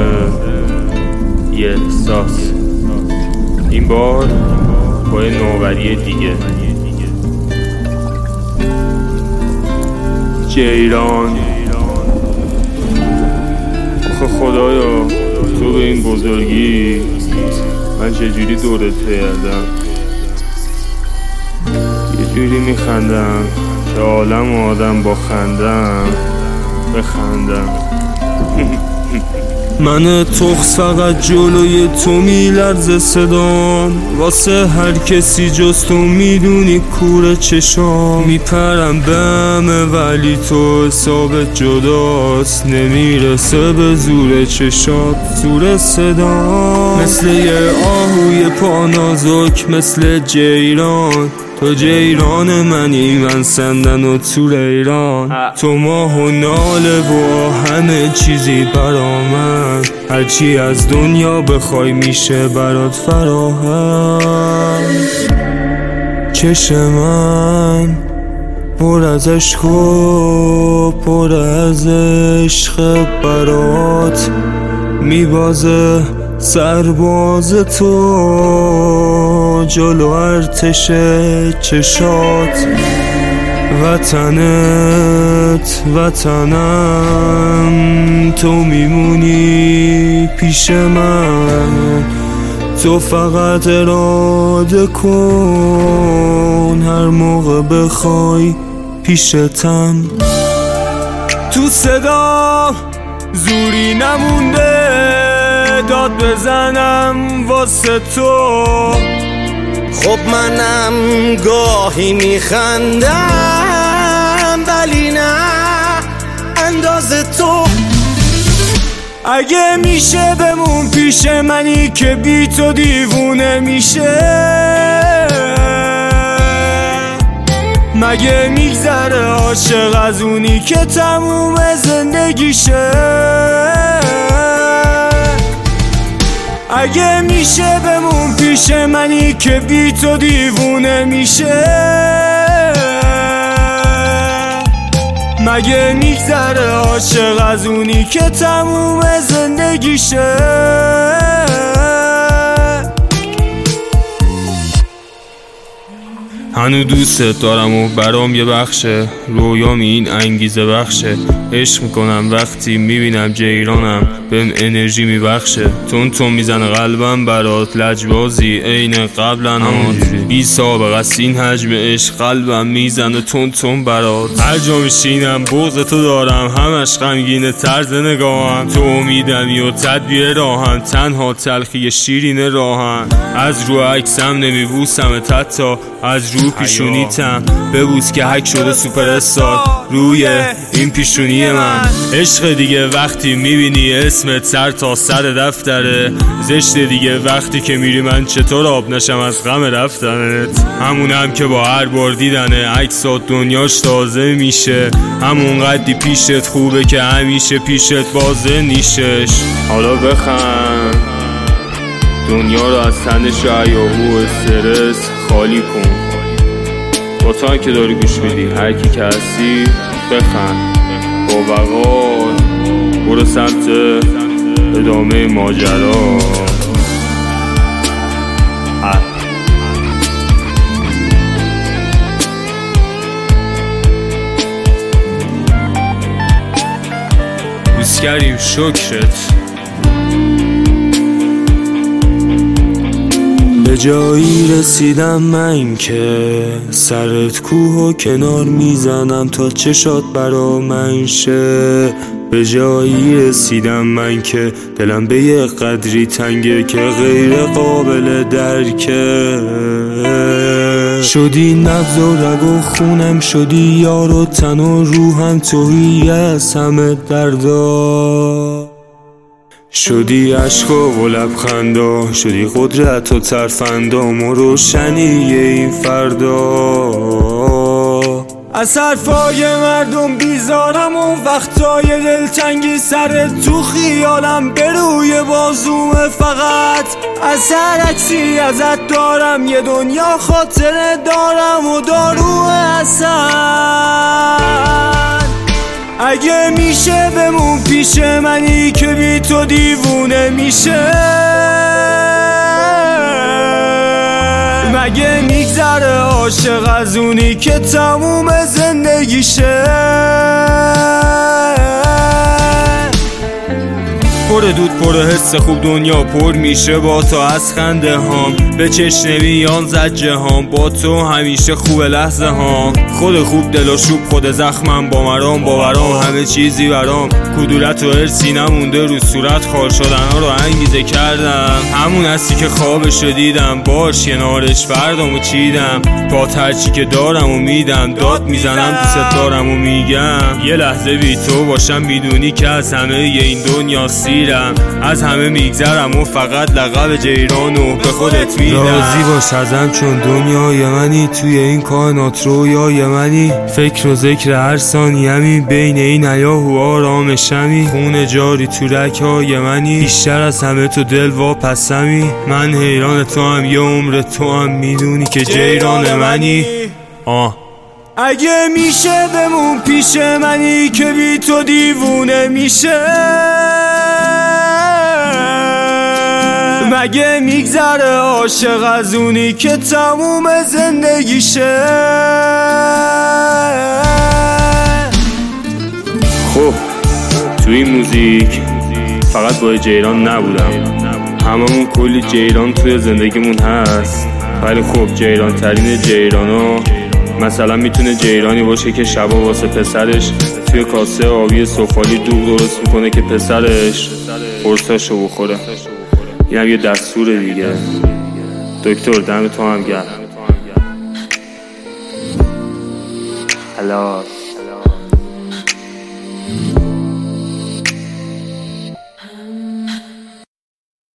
یه احساس، این بار با یه نوبری دیگه. جیران، آخه خدایا تو به این بزرگی من چجوری دورت پیردم، یه جوری میخندم که عالم و آدم با خندم بخندم. من تخس فقط جلوی تو میلرزه صدام، واسه هر کسی جز تو میدونی کوره چشام. میپرم به همه ولی تو حسابت جداست، نمیرسه به زور چشات زور صدام. مثل یه آهوی پانازک، مثل جیران تو جیران منی، من سندن و تو ایران. تو ماه و ناله و همه چیزی برا من، هرچی از دنیا بخوای میشه برات فراهم. چشم من پر از عشق و پر از عشق برات میبازه، سرباز تو جلو ارتش چشات. وطنت وطنم، تو میمونی پیش من، تو فقط اراده کن هر موقع بخوای پیشتم. تو صدا زوری نمونده داد بزنم واسه تو، خب منم گاهی میخندم ولی نه اندازه تو. اگه میشه بمون پیش منی که بی تو دیوونه میشه، مگه میگذره عاشق از اونی که تموم زندگیشه. اگه میشه بمون پیش منی که بی تو دیوونه میشه، مگه میگذره عاشق از اونی که تموم زندگیشه. هنو دوست دارم و برام یه بخشه، رویام این انگیزه بخشه. عشق میکنم وقتی میبینم جیرانم بهم انرژی میبخشه. تون تون میزنه قلبم برات لجبازی عین قبلا بی سابقه است این حجم عشق، قلبم میزنه تون تون برات. هر جا میشینم بغض تو دارم، همش غمگینه طرز نگاهم. تو امیدمی و تدبیر راهم، تنها تلخی شیرین راهم. از رو عکسم نمیبوسم حتی از رو پیشونیتم، ببوس که هک شده سوپر استار روی این پیشونی من. عشق دیگه وقتی میبینی اسمت سر تا سر دفتره، زشت دیگه وقتی که میری من چطور آب نشم از غم رفتنت. همونم که با هر بار دیدن عکسات دنیاش تازه میشه، همون قدی پیشت خوبه که همیشه پیشت بازه نیشش. حالا بخند دنیا رو از تن شیاهو استرس خالی کن، با تو که داری گوش میدی هر کی که هستی بخند با وقار، برو سمت ادامه ماجرا. بوس کردیم شکرت، به جایی رسیدم من که سرت کوه و کنار میزنم تا چشات برا من شه. به جایی رسیدم من که دلم به یه قدری تنگه که غیر قابل درکه. شدی نبض و رگ و خونم، شدی یار و تن و روحم، تویی از همه دردا. شدی عشق و لبخندا، شدی قدرت و ترفندام و روشنی این فردا. از حرفای مردم بیزارم و وقتای دلتنگی سرت تو خیالم به روی بازومه. فقط از هر عکسی ازت دارم یه دنیا خاطره دارم و دارو حسن. اگه میشه بمون پیش منی که بی تو دیوونه میشه؟ مگه میگذره عاشق از اونی که تموم زندگیشه؟ پر دود پر حس خوب دنیا پر میشه با تو، از خنده هام به چشم نمیان زجه هام، با تو همیشه خوب لحظه هام. خود خوب دل و شوب خود زخمم با مرام باورام، همه چیزی برام کدورت و ارسی نمونده، رو صورت خال شدن ها رو انگیزه کردم. همون هستی که خوابشو دیدم، باش کنارش فردامو چیدم، با ترچی که دارم و میدم، داد میزنم دوست دارم و میگم. یه لحظه بی تو باشم میدونی که از همه این دنیا سیرم، از همه میگذرم و فقط لقب جیرانو به خودت میدم. راضی باش ازم چون دنیای منی، توی این کائنات رویای منی، فکر و ذکر هر ثانیه‌می، بین این حیاه و آرامشمی، خون جاری تو رگ‌های منی، بیشتر از همه تو دل واپسمی. من حیران تو هم یه عمر تو هم میدونی که جیران منی. اگه میشه بمون پیش منی که بی تو دیوونه میشه؟ مگه میگذره عاشق از اونی که تموم زندگیشه؟ خب توی این موزیک فقط با جیران نبودم، هممون کلی جیران توی زندگیمون هست، ولی خب جیران ترین جیرانا مثلا میتونه جیرانی باشه که شبا واسه پسرش توی کاسه آبی سفالی دوغ درست میکنه که پسرش قرصاشو بخوره. این هم یه دستور دیگه. دکتر دم تو هم گرم. حالا